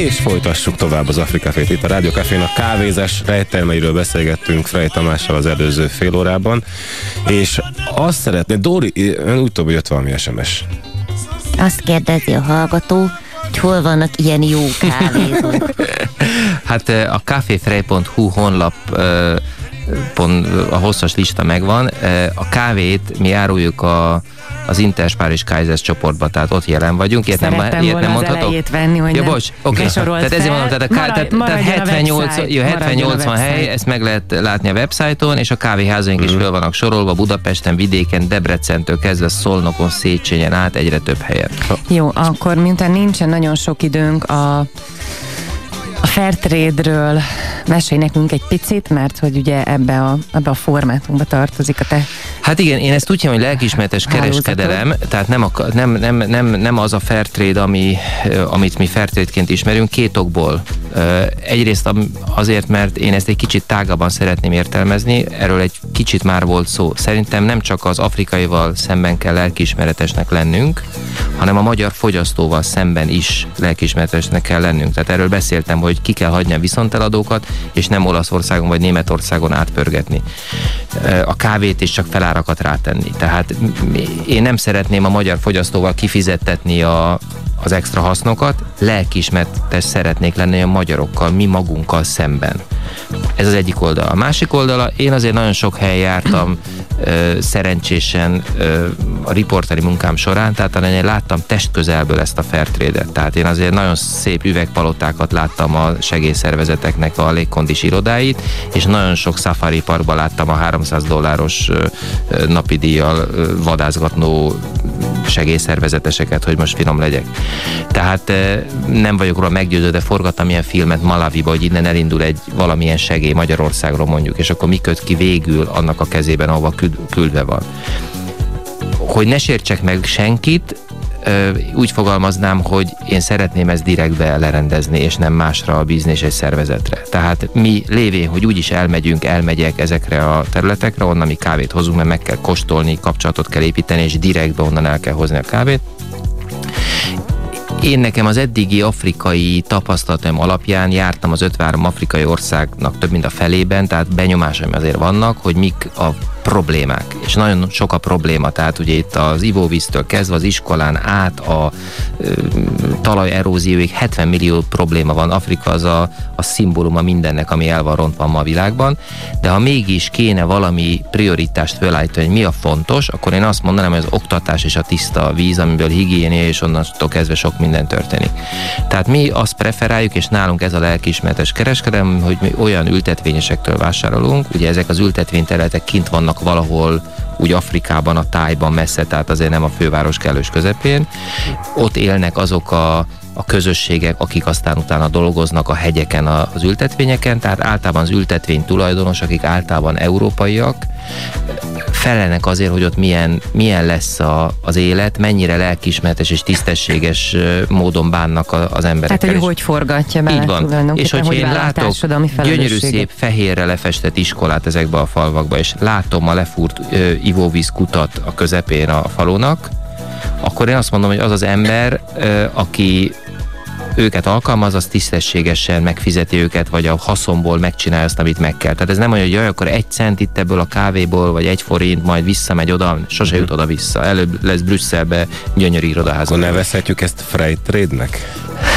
és folytassuk tovább az Afrika Cafét. Itt a Rádió Cafén a kávézás rejtelmeiről beszélgettünk Frey Tamással az előző fél órában, és azt szeretné, Dóri, ön úgy tudom, hogy jött valami es em es. Azt kérdezi a hallgató, hogy hol vannak ilyen jó kávézók. Hát a caféfrey pont hu honlap pont, a hosszas lista megvan. A kávét mi áruljuk a az Interspár és Kaisers csoportba, tehát ott jelen vagyunk. Ilyet Szerettem nem, ilyet volna nem az mondhatok? elejét venni, hogy ja, nem bocs, okay. ne sorolt Tehát ezért mondom, tehát, a, Marad, tehát, tehát hetvennyolc, jó, hetvennyolcvan hely, ezt meg lehet látni a websájton, és a kávéházaink mm. is föl vannak sorolva Budapesten, Vidéken, Debrecentől kezdve Szolnokon, Széchenyen át egyre több helyen. Jó, akkor miután nincsen nagyon sok időnk a A Fairtrade-ről mesélj nekünk egy picit, mert hogy ugye ebbe a, ebbe a formátumba tartozik a te. Hát igen, én ezt úgy hívom, hogy lelkiismeretes kereskedelem, tehát nem, a, nem, nem, nem, nem az a Fairtrade, ami, amit mi Fairtrade-ként ismerünk, két okból. Egyrészt azért, mert én ezt egy kicsit tágabban szeretném értelmezni, erről egy kicsit már volt szó. Szerintem nem csak az afrikaival szemben kell lelkiismeretesnek lennünk, hanem a magyar fogyasztóval szemben is lelkiismeretesnek kell lennünk. Tehát erről beszéltem, hogy ki kell hagyni a viszonteladókat, és nem Olaszországon vagy Németországon átpörgetni. A kávét is csak felárakat rátenni. Tehát én nem szeretném a magyar fogyasztóval kifizettetni a, az extra hasznokat, lelkiismeretes szeretnék lenni a magyarokkal, mi magunkkal szemben. Ez az egyik oldala. A másik oldala, én azért nagyon sok helyen jártam ö, szerencsésen ö, a riporteri munkám során, tehát én láttam testközelből ezt a Fairtrade-et. Tehát én azért nagyon szép üvegpalotákat láttam a segélyszervezeteknek a légkondis irodáit, és nagyon sok safari parkban láttam a háromszáz dolláros ö, ö, napi díjjal ö, vadászgatnó segélyszervezeteseket, hogy most finom legyek. Tehát nem vagyok róla meggyőződve, forgattam ilyen filmet Malawiba, hogy innen elindul egy valamilyen segély Magyarországról mondjuk, és akkor mi köt ki végül annak a kezében, ahova küldve van. Hogy ne sértsek meg senkit, úgy fogalmaznám, hogy én szeretném ezt direktbe lerendezni, és nem másra bízni és egy szervezetre. Tehát mi lévén, hogy úgyis elmegyünk, elmegyek ezekre a területekre, onnan mi kávét hozunk, mert meg kell kóstolni, kapcsolatot kell építeni, és direktbe onnan el kell hozni a kávét. Én nekem az eddigi afrikai tapasztalatom alapján jártam az ötvenhárom afrikai országnak több mint a felében, tehát benyomásaim azért vannak, hogy mik a problémák, és nagyon sok a probléma, tehát ugye itt az ivóvíztől kezdve az iskolán át a ö, talajerózióig hetven millió probléma van. Afrika az a, a szimbóluma mindennek, ami el van rontva ma a világban, de ha mégis kéne valami prioritást felállítani, hogy mi a fontos, akkor én azt mondanám, hogy az oktatás és a tiszta víz, amiből higiénia, és onnantól kezdve sok minden történik. Tehát mi azt preferáljuk, és nálunk ez a lelkiismeretes kereskedelem, hogy mi olyan ültetvényesektől vásárolunk, ugye ezek az ültetvényterületek kint vannak valahol úgy Afrikában, a Tájban messze, tehát azért nem a főváros kellős közepén. Ott élnek azok a, a közösségek, akik aztán utána dolgoznak a hegyeken, az ültetvényeken, tehát általában az ültetvény tulajdonos, akik általában európaiak, felelnek azért, hogy ott milyen, milyen lesz a, az élet, mennyire lelkiismeretes és tisztességes módon bánnak a, az emberekkel. Tehát, hogy hogy forgatja bele. Így van. És hogyha én látok gyönyörű szép fehérre lefestett iskolát ezekbe a falvakba, és látom a lefúrt ö, ivóvízkutat a közepén a falunak, akkor én azt mondom, hogy az az ember, ö, aki őket alkalmaz, az tisztességesen megfizeti őket, vagy a haszonból megcsinálja azt, amit meg kell. Tehát ez nem olyan, hogy jaj, akkor egy cent itt ebből a kávéból, vagy egy forint, majd visszamegy oda, sose jut oda vissza. Előbb lesz Brüsszelbe gyönyörű irodaházon. Akkor nevezhetjük ezt Fairtrade-nek?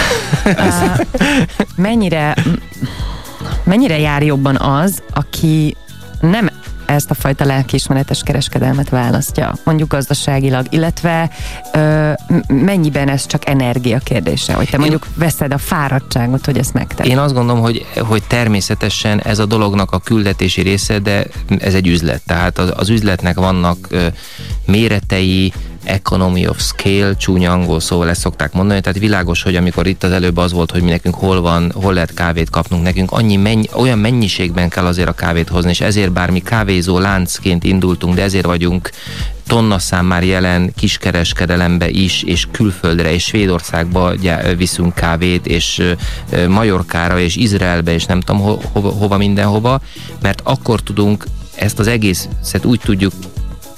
uh, mennyire, mennyire jár jobban az, aki nem ezt a fajta lelkiismeretes kereskedelmet választja, mondjuk gazdaságilag, illetve ö, mennyiben ez csak energia kérdése, hogy te mondjuk Én... veszed a fáradtságot, hogy ezt megtedd. Én azt gondolom, hogy, hogy természetesen ez a dolognak a küldetési része, de ez egy üzlet. Tehát az, az üzletnek vannak ö, méretei, economy of scale, csúnya angol szóval ezt szokták mondani, tehát világos, hogy amikor itt az előbb az volt, hogy mi nekünk hol van, hol lehet kávét kapnunk, nekünk annyi mennyi, olyan mennyiségben kell azért a kávét hozni, és ezért bár mi kávézó láncként indultunk, de ezért vagyunk tonnaszám már jelen kiskereskedelembe is, és külföldre, és Svédországba viszünk kávét, és Majorkára, és Izraelbe, és nem tudom ho- hova, hova mindenhova, mert akkor tudunk ezt az egészet úgy tudjuk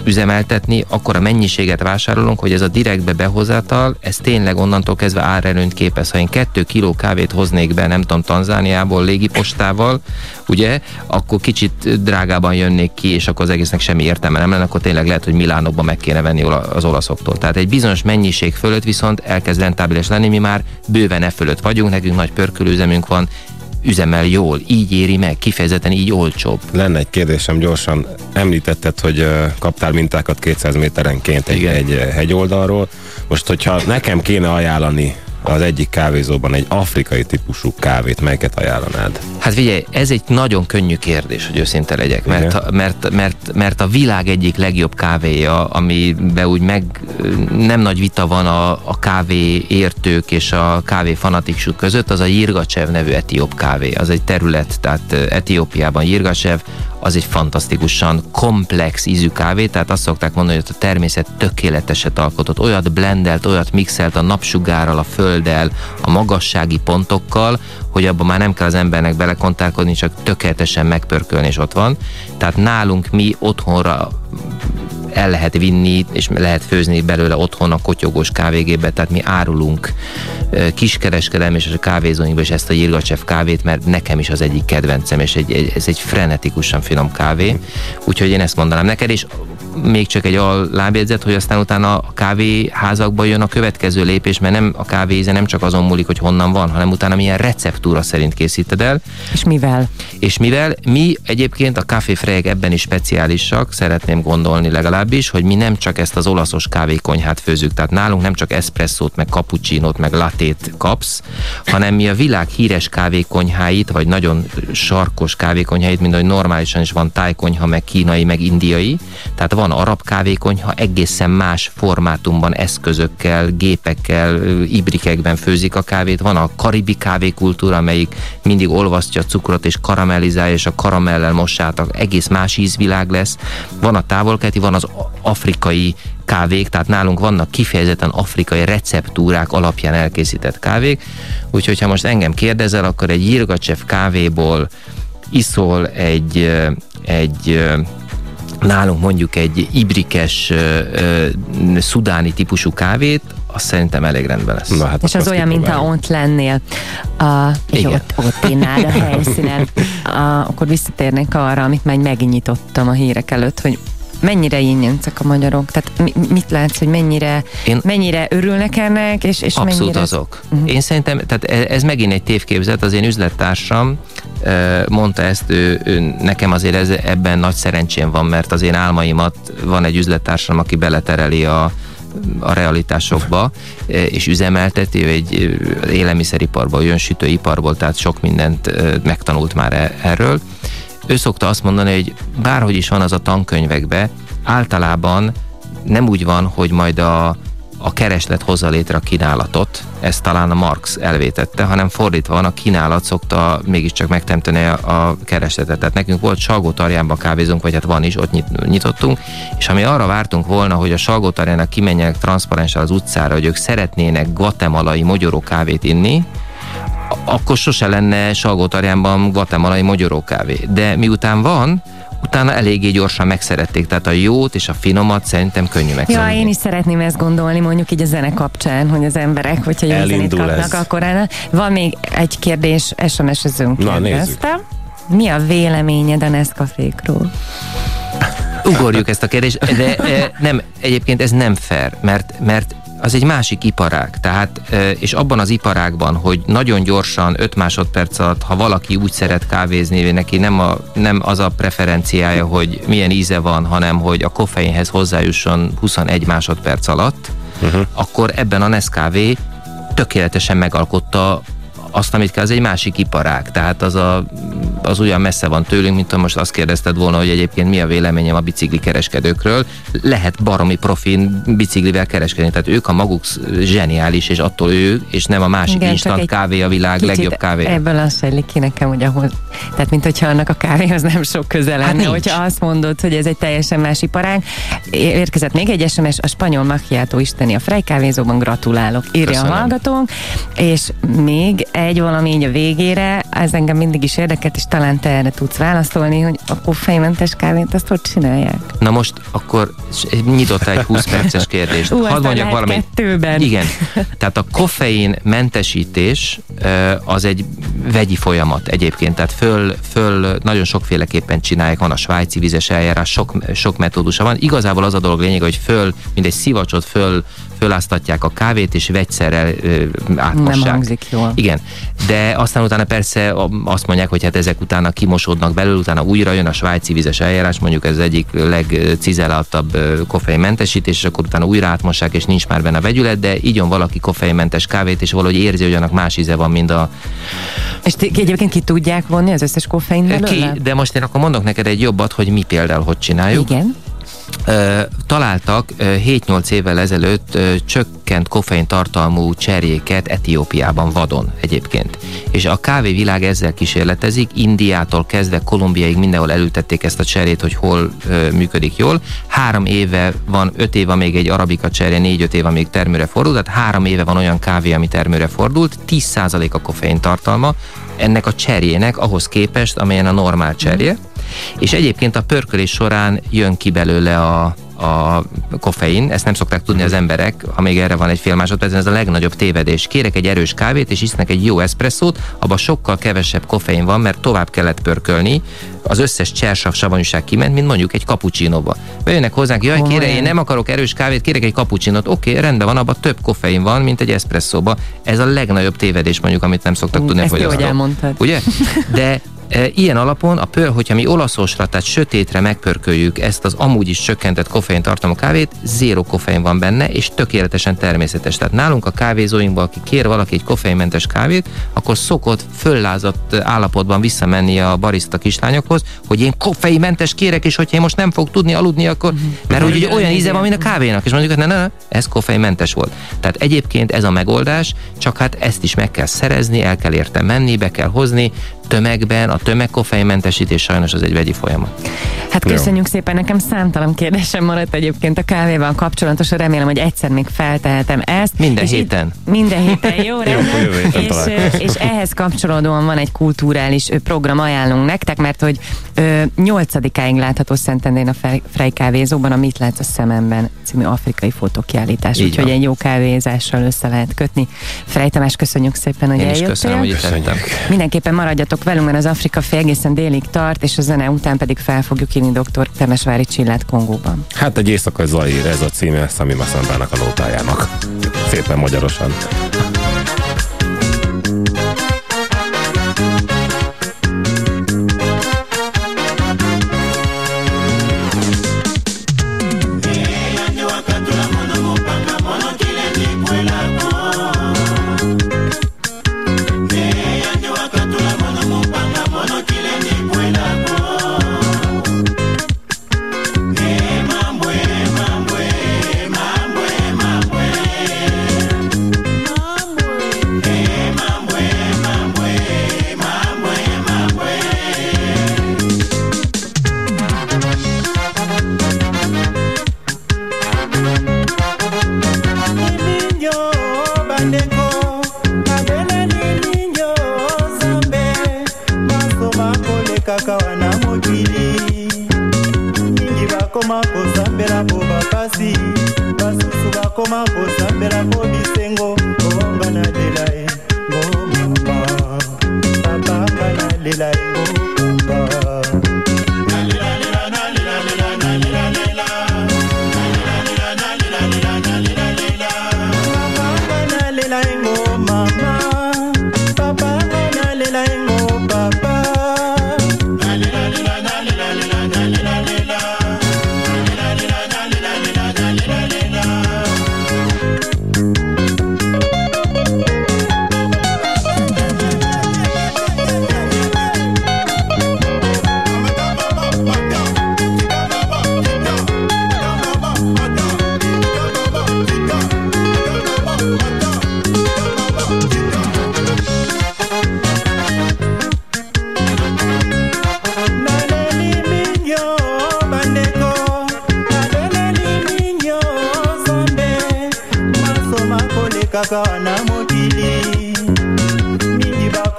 üzemeltetni, akkor a mennyiséget vásárolunk, hogy ez a direktbe behozatal, ez tényleg onnantól kezdve árelőnyt képez. Ha én kettő kiló kávét hoznék be, nem tudom, Tanzániából légipostával, ugye, akkor kicsit drágában jönnék ki, és akkor az egésznek semmi értelme nem lenne, akkor tényleg lehet, hogy Milánokban meg kéne venni az olaszoktól. Tehát egy bizonyos mennyiség fölött viszont elkezd rentábilis lenni, mi már bőven e fölött vagyunk, nekünk nagy pörkölőüzemünk van, üzemel jól, így éri meg, kifejezetten így olcsóbb. Lenne egy kérdésem gyorsan. Említetted, hogy uh, kaptál mintákat kétszáz méterenként egy, egy hegyoldalról. Most, hogyha nekem kéne ajánlani az egyik kávézóban egy afrikai típusú kávét, melyiket ajánlanád? Hát figyelj, ez egy nagyon könnyű kérdés, hogy őszinte legyek, mert, mert, mert, mert a világ egyik legjobb kávéja, amiben úgy meg nem nagy vita van a, a kávé értők és a kávé fanatikusok között, az a Jirgachev nevű etióp kávé. Az egy terület, tehát Etiópiában Jirgachev, az egy fantasztikusan komplex ízű kávé, tehát azt szokták mondani, hogy a természet tökéleteset alkotott, olyat blendelt, olyat mixelt a napsugárral, a földdel, a magassági pontokkal, hogy abban már nem kell az embernek belekontálkodni, csak tökéletesen megpörkölni, és ott van. Tehát nálunk mi otthonra el lehet vinni, és lehet főzni belőle otthon a kotyogós kávégébe, tehát mi árulunk kiskereskedelmi és a kávézóinkban is ezt a Jirgachev kávét, mert nekem is az egyik kedvencem, és egy, ez egy frenetikusan finom kávé, úgyhogy én ezt mondanám neked, és még csak egy lábjegyzet, hogy aztán utána a kávéházakban jön a következő lépés, mert nem a kávé íze nem csak azon múlik, hogy honnan van, hanem utána milyen receptúra szerint készíted el. És mivel? És mivel mi egyébként a Café Frejek ebben is speciálisak, szeretném gondolni legalábbis, hogy mi nem csak ezt az olaszos kávékonyhát főzzük, tehát nálunk nem csak eszpresszót, meg cappuccinót, meg latét kapsz, hanem mi a világ híres kávékonyháit, vagy nagyon sarkos kávékonyháit, mint ahogy normálisan is van tájkonyha, meg kínai, meg indiai, tehát van arab kávékonyha, egészen más formátumban, eszközökkel, gépekkel, ibrikekben főzik a kávét. Van a karibi kávékultúra, amelyik mindig olvasztja a cukrot és karamellizálja, és a karamellel mossát, egész más ízvilág lesz. Van a távol-keleti, van az afrikai kávék, tehát nálunk vannak kifejezetten afrikai receptúrák alapján elkészített kávék. Úgyhogy ha most engem kérdezel, akkor egy Jirgachev kávéból iszol egy, egy nálunk mondjuk egy ibrikes uh, uh, szudáni típusú kávét, azt szerintem elég rendben lesz. Na, hát és az olyan, mint ha ott lennél, a, és ott, ott innád a helyszínen. A, akkor visszatérnék arra, amit már megnyitottam a hírek előtt, hogy mennyire ingyencek a magyarok? Tehát mi, mit látsz, hogy mennyire, Én mennyire örülnek ennek, és, és abszolút mennyire... azok. Uh-huh. Én szerintem, tehát ez, ez megint egy tévképzet, az én üzlettársam mondta ezt, ő, ő, nekem azért ez, ebben nagy szerencsém van, mert az én álmaimat van egy üzlettársam, aki beletereli a, a realitásokba, és üzemelteti, ő egy élelmiszeriparból, jön sütőiparból, tehát sok mindent megtanult már erről. Ő szokta azt mondani, hogy bárhogy is van az a tankönyvekben, általában nem úgy van, hogy majd a, a kereslet hozza létre a kínálatot, ezt talán a Marx elvétette, hanem fordítva van, a kínálat szokta mégiscsak megteremteni a, a keresletet. Tehát nekünk volt Salgótarjánban kávézunk, vagy hát van is, ott nyit, nyitottunk, és ami arra vártunk volna, hogy a Salgótarjának kimenjenek transzparenssel az utcára, hogy ők szeretnének guatemalai mogyoró kávét inni, akkor sose lenne Salgótarjánban guatemalai mogyoró kávé. De miután van, utána eléggé gyorsan megszerették, tehát a jót és a finomat szerintem könnyű megszeretni. Ja, én is szeretném ezt gondolni, mondjuk így a zene kapcsán, hogy az emberek, hogyha jó zenét kapnak, ez. Akkor el... Van még egy kérdés, es em es-ezünk kérdezte. Mi a véleményed a Nescafékról? Ugorjuk ezt a kérdést, de e, nem, egyébként ez nem fair, mert, mert az egy másik iparág, tehát, és abban az iparágban, hogy nagyon gyorsan, öt másodperc alatt, ha valaki úgy szeret kávézni, neki nem, a, nem az a preferenciája, hogy milyen íze van, hanem hogy a koffeinhez hozzájusson huszonegy másodperc alatt, uh-huh. akkor ebben a Nescafé tökéletesen megalkotta azt, amit kell, az egy másik iparág. Tehát az, a, az olyan messze van tőlünk, mint ha most azt kérdezted volna, hogy egyébként mi a véleményem a bicikli kereskedőkről. Lehet baromi profin biciklivel kereskedni. Tehát ők a maguk zseniális, és attól ő, és nem a másik igen, instant kávé a világ legjobb kávé. Ebből azt sejlik ki nekem, hogy ahhoz, tehát mint hogyha annak a kávéhoz nem sok köze lenne, hát hogyha azt mondod, hogy ez egy teljesen más iparág. Érkezett még egy es em es, a spanyol macchiato isteni a Frey kávézóban, gratulálok, írja Köszönöm. A hallgatónk, és még egy valami így a végére, ez engem mindig is érdekelt, és talán te erre tudsz válaszolni, hogy a koffeinmentes kávét azt hogy csinálják? Na most akkor nyitottál egy húsz perces kérdést. Ú, hadd mondjak valamit. Kettőben. Igen. Tehát a koffein mentesítés az egy vegyi folyamat egyébként. Tehát föl, föl nagyon sokféleképpen csinálják. Van a svájci vizes eljárás, sok, sok metódusa van. Igazából az a dolog lényeg, hogy föl, mint egy szivacsot föl föláztatják a kávét, és vegyszerrel ö, átmossák. Nem hangzik jól. Igen, de aztán utána persze azt mondják, hogy hát ezek utána kimosódnak belőle, utána újra jön a svájci vizes eljárás, mondjuk ez az egyik legcizeláltabb koffeinmentesítés, és akkor utána újra átmossák, és nincs már benne a vegyület, de igyon valaki koffeinmentes kávét, és valahogy érzi, hogy annak más íze van, mint a... És ti, egyébként ki tudják vonni az összes koffein belőle? Ki, de most én akkor mondok neked egy jobbat, hogy mi például hogy csináljuk. Igen. Uh, találtak uh, hét-nyolc évvel ezelőtt uh, csökkent koffein tartalmú cserjéket Etiópiában vadon egyébként. És a kávévilág ezzel kísérletezik, Indiától kezdve Kolumbiaig mindenhol elültették ezt a cserjét, hogy hol uh, működik jól. Három éve van, öt éve még egy arabika cserje, négy-öt éve még termőre fordult, tehát három éve van olyan kávé, ami termőre fordult, tíz százalék a koffein tartalma ennek a cserjének ahhoz képest, amelyen a normál cserje. Mm. És egyébként a pörkölés során jön ki belőle a, a koffein, ezt nem szokták tudni az emberek, ha még erre van egy fél másodperc, ez a legnagyobb tévedés. Kérek egy erős kávét, és isznek egy jó eszpresszót, abban sokkal kevesebb koffein van, mert tovább kellett pörkölni, az összes csersav savanyúság kiment, mint mondjuk egy cappuccinóba. Bejönnek hozzánk, jaj, kérem, én nem akarok erős kávét, kérek egy cappuccinót. Oké, okay, rendben van, abban több koffein van, mint egy eszpresszóba. Ez a legnagyobb tévedés, mondjuk, amit nem szoktak tudni a fogyasztók. Ezt jó, hogy elmondtad. Ugye? De e, ilyen alapon, a pör, hogyha mi olaszosra, tehát sötétre megpörköljük ezt az amúgy is csökkentett koffein tartalmú kávét, zéro koffein van benne, és tökéletesen természetes. Tehát nálunk a kávézóinkban, aki kér valaki egy koffeinmentes kávét, akkor szokott föllázadt állapotban visszamenni a barista kislányokhoz, hogy én koffeinmentes kérek, és hogyha én most nem fog tudni aludni, akkor, mert hogy ugye olyan íze van, mint a kávénak, és mondjuk, hogy ne, ne, ez koffeinmentes volt. Tehát egyébként ez a megoldás, csak hát ezt is meg kell szerezni, el kell érte menni, be kell hozni, tömegben, a tömegkoffeinmentesítés sajnos az egy vegyi folyamat. Hát köszönjük szépen, nekem számtalan kérdésem maradt egyébként a kávéval kapcsolatosan, remélem, hogy egyszer még feltehetem ezt. Minden héten. Itt, minden héten, jó, rendben. és, és ehhez kapcsolódóan van egy kulturális program, ajánlunk nektek, mert hogy ö, nyolcadikáig látható Szentendrén a Frey kávézóban a Mit látsz a szememben című afrikai fotókiállítás, Így úgyhogy van. egy jó kávézással össze lehet kötni. Frey Tamás, köszönjük szépen, hogy Én is eljöttél. köszönöm, hogy itt lettem. Mindenképpen maradjatok velünk, mert az Afrika fél egészen délig tart, és a zene után pedig fel fogjuk írni doktor Temesvári Csillát Kongóban. Hát egy éjszakai Zaír, ez a címe Szami Masszambának a nótájának. Szépen magyarosan.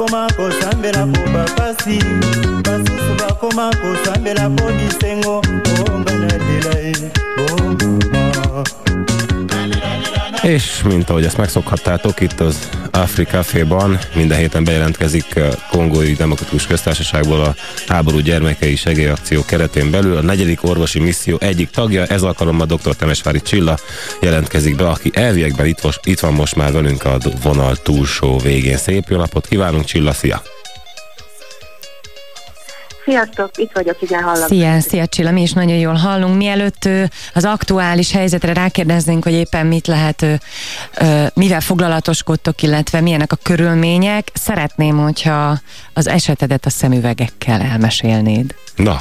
bakoma kosambela po bapasi basusu bakoma kosambela po bisengo bonga na delay bonga. És mint ahogy ezt megszokhattátok, itt az Africa Caféban minden héten bejelentkezik Kongói Demokratikus Köztársaságból a háború gyermekei segélyakció keretén belül a negyedik orvosi misszió egyik tagja, ez alkalommal dr. Temesvári Csilla jelentkezik be, aki elviekben itt, itt van most már velünk a vonal túlsó végén. Szép jó napot kívánunk, Csilla, szia! Sziasztok, itt vagyok, igen, hallom. Szia, szia Csilla, mi is nagyon jól hallunk. Mielőtt az aktuális helyzetre rákérdeznénk, hogy éppen mit lehet, mivel foglalatoskodtok, illetve milyenek a körülmények, szeretném, hogyha az esetedet a szemüvegekkel elmesélnéd. Na.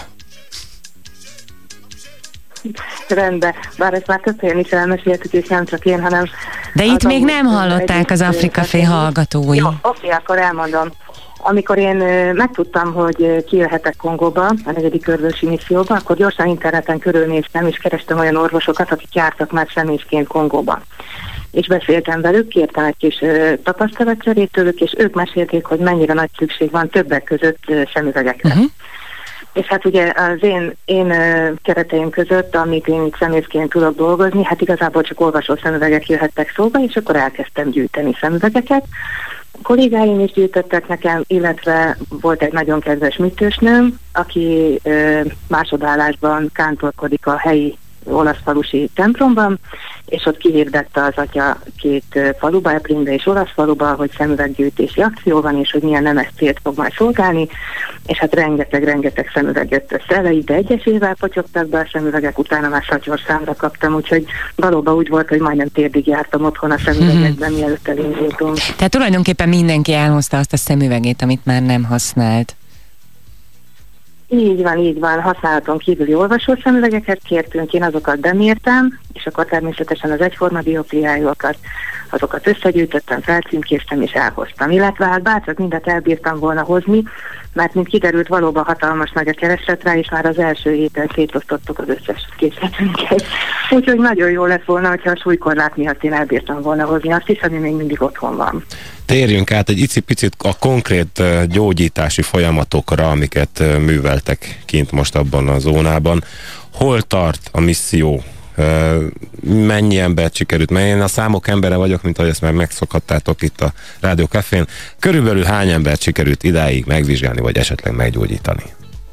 Rendben, bár ezt már több helyen is elmeséltük, és nem csak én, hanem... De itt még nem hallották az Africa Café hallgatói. Jó, oké, akkor elmondom. Amikor én megtudtam, hogy kijöhetek Kongóba, a negyedik orvosi misszióba, akkor gyorsan interneten körülnéztem, és kerestem olyan orvosokat, akik jártak már személyként Kongóba. És beszéltem velük, kértem egy kis tapasztalatcserét tőlük, és ők mesélték, hogy mennyire nagy szükség van többek között szemüvegekre. Uh-huh. És hát ugye az én, én kereteim között, amit én itt szemészként tudok dolgozni, hát igazából csak olvasó szemüvegek jöhettek szóba, és akkor elkezdtem gyűjteni szemüvegeket. A kollégáim is gyűjtöttek nekem, illetve volt egy nagyon kedves mitősnőm, aki ö, másodállásban kántorkodik a helyi olasz falusi templomban, és ott kihirdette az atya két faluba, Eprinbe és olasz faluba, hogy szemüveggyűjtési akció van, és hogy milyen nemes célt fog majd szolgálni, és hát rengeteg-rengeteg szemüveg jött össze. Eleinte egyesével potyogtak be a szemüvegek, utána már satyorszámra kaptam, úgyhogy valóban úgy volt, hogy majdnem térdig jártam otthon a szemüvegekben, hmm. mielőtt elindultunk. Tehát tulajdonképpen mindenki elhozta azt a szemüvegét, amit már nem használt. Így van, így van. Használaton kívüli olvasószemüvegeket kértünk, én azokat bemértem, és akkor természetesen az egyforma dioptriájúakat, azokat összegyűjtöttem, felcímkéztem és elhoztam. Illetve hát bárcsak mindet elbírtam volna hozni, mert mint kiderült, valóban hatalmas nagy a kereslet rá, és már az első héten szétosztottuk az összes készletünket. Úgyhogy nagyon jó lett volna, hogyha a súlykorlát miatt én elbírtam volna hozni azt is, ami még mindig otthon van. Térjünk át egy icipicit a konkrét gyógyítási folyamatokra, amiket műveltek kint most abban a zónában. Hol tart a misszió? Mennyi embert sikerült? Mert én a számok embere vagyok, mint ahogy ezt már megszokhattátok itt a Rádió Cafén. Körülbelül hány embert sikerült idáig megvizsgálni, vagy esetleg meggyógyítani?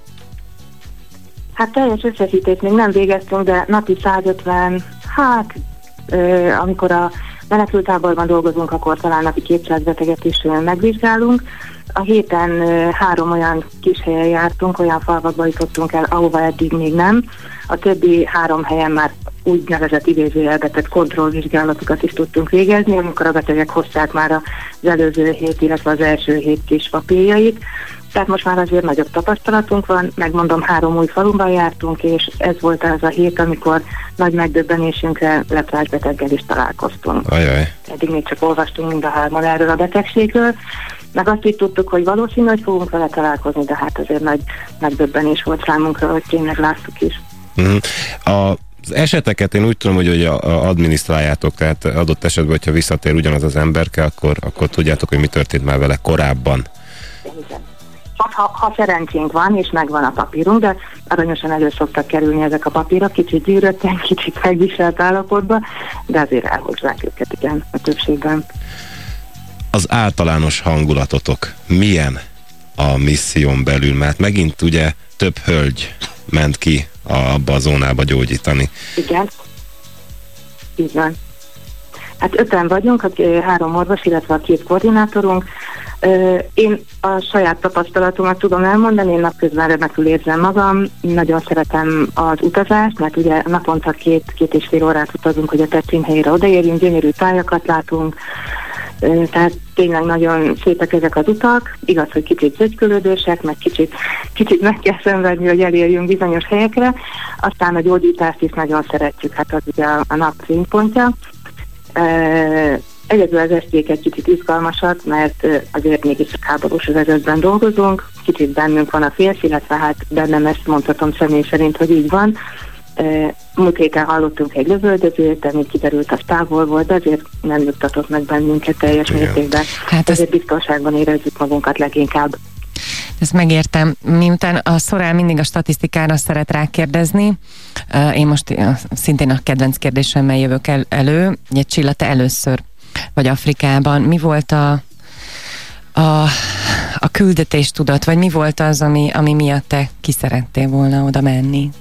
Hát teljes összesítést még nem végeztünk, de napi százötven, hát amikor a menekültáborban dolgozunk, akkor talán napi kétszáz beteget is megvizsgálunk. A héten három olyan kis helyen jártunk, olyan falvakba jutottunk el, ahova eddig még nem. A többi három helyen már úgynevezett idézőjelbetett kontrollvizsgálatokat is tudtunk végezni, amikor a betegek hozták már az előző hét, illetve az első hét kis papírjait. Tehát most már azért nagyobb tapasztalatunk van, megmondom, három új falumban jártunk, és ez volt az a hét, amikor nagy megdöbbenésünkre leprásbeteggel is találkoztunk. Ajaj. Eddig még csak olvastunk mind a hárman erről a betegségről, meg azt így tudtuk, hogy valószínű, hogy fogunk vele találkozni, de hát azért nagy megdöbbenés volt számunkra, hogy tényleg láttuk is. Mm. A Az eseteket én úgy tudom, hogy, hogy a, a adminisztráljátok, tehát adott esetben, hogyha visszatér ugyanaz az emberke, akkor, akkor tudjátok, hogy mi történt már vele korábban. Igen. Ha, ha szerencsénk van, és megvan a papírunk, de aranyosan elő szoktak kerülni ezek a papírok, kicsit gyűrötten, kicsit megviselt állapotban, de azért elhozzák őket, igen, a többségben. Az általános hangulatotok milyen a misszión belül? Mert megint ugye több hölgy ment ki abba a zónába gyógyítani. Igen, így van. Hát öten vagyunk, három orvos, illetve a két koordinátorunk. Én a saját tapasztalatomat tudom elmondani, én napközben remekül érzem magam, nagyon szeretem az utazást, mert ugye naponta két, két és fél órát utazunk, hogy a tetszín helyére odaérjünk, gyönyörű tájakat látunk, tehát tényleg nagyon szépek ezek az utak, igaz, hogy kicsit zögykölődősek, meg kicsit, kicsit meg kell szenvedni, hogy elérjünk bizonyos helyekre, aztán a gyógyítást is nagyon szeretjük, hát az ugye a, a nap fénypontja. Egyedül az esték egy kicsit izgalmasak, mert azért mégis a háborús övezetben dolgozunk, kicsit bennünk van a félsz, illetve hát bennem ezt mondhatom személy szerint, hogy így van. Múlt héten hallottunk egy lövöldözőt, ami kiderült, az távol volt, de azért nem juttatott meg bennünket teljes mértékben. Hát ezért ezt... biztonságban érezzük magunkat leginkább. Ezt megértem. Miután a Sorrel mindig a statisztikára szeret rákérdezni, én most szintén a kedvenc kérdésemmel jövök el, elő. Ugye Csilla, te először vagy Afrikában. Mi volt a, a, a küldetéstudat, vagy mi volt az, ami, ami miatt te ki szerettél volna oda menni?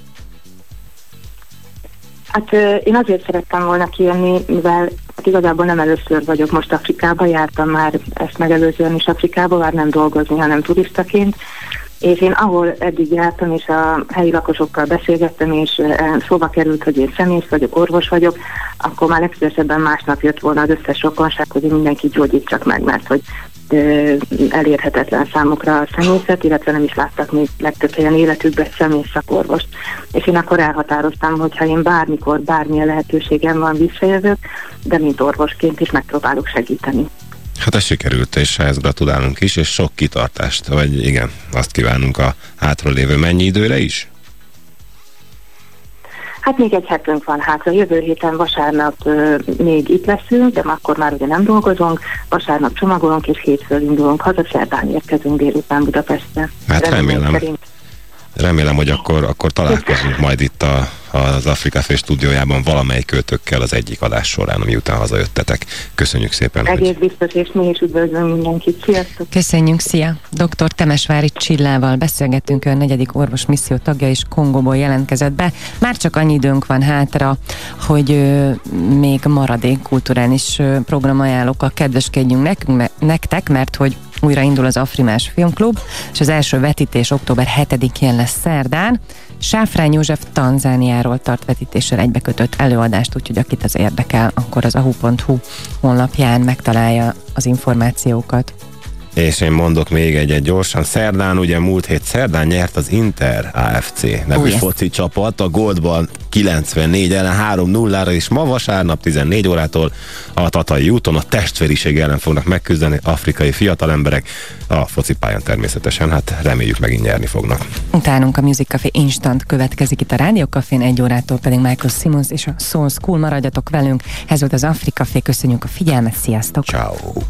Hát én azért szerettem volna kijönni, mivel hát igazából nem először vagyok most Afrikában, jártam már ezt megelőzően is Afrikába, már nem dolgozni, hanem turistaként, és én ahol eddig jártam, és a helyi lakosokkal beszélgettem, és szóba került, hogy én szemész vagyok, orvos vagyok, akkor már legszívesebben másnap jött volna az összes rokonság, hogy mindenki gyógyítsak meg, mert hogy elérhetetlen számukra a szemészet, illetve nem is láttak még legtöbb helyen életükben szemész szakorvost. És én akkor elhatároztam, hogy ha én bármikor, bármilyen lehetőségem van, visszajövök, de mint orvosként is megpróbálok segíteni. Hát ez sikerült, és ehhez gratulálunk is, és sok kitartást, vagy igen, azt kívánunk a hátralévő mennyi időre is? Hát még egy hetünk van hátra. Jövő héten vasárnap uh, még itt leszünk, de akkor már ugye nem dolgozunk. Vasárnap csomagolunk, és hétfőn indulunk haza, szerdán érkezünk délután Budapestre. Hát remélem, remélem, remélem hogy akkor, akkor találkozunk majd itt a, az Africa Fest stúdiójában valamelyik költökkel az egyik adás során, ami után hazajöttetek. Köszönjük szépen. Egész hogy... biztos, és mi is üdvözlünk mindenkit. Sziasztok! Köszönjük, szia! doktor Temesvári Csillával beszélgettünk, ő a negyedik orvos misszió tagja, és Kongóból jelentkezett be. Már csak annyi időnk van hátra, hogy ö, még maradék kulturális ö, program ajánlókkal kedveskedjünk nekünk, me, nektek, mert hogy újra indul az Afrimás Filmklub, és az első vetítés október hetedikén lesz szerdán. Sáfrány József Tanzániáról tart vetítéssel egybekötött előadást, úgyhogy akit az érdekel, akkor az ahu pont hu honlapján megtalálja az információkat. És én mondok még egyet gyorsan. Szerdán, ugye múlt hét szerdán nyert az Inter á ef cé nevű Új, foci csapat a Goldban kilencvennégy ellen három nullára, és ma vasárnap tizennégy órától a Tatai úton a testvériség ellen fognak megküzdeni afrikai fiatalemberek. A focipályán természetesen, hát reméljük megint nyerni fognak. Utánunk a Music Café Instant következik itt a Rádió Cafén, egy órától pedig Michael Simmons és a Soul School. Maradjatok velünk, ez volt az Africa Café, köszönjük a figyelmet, sziasztok! Ciao.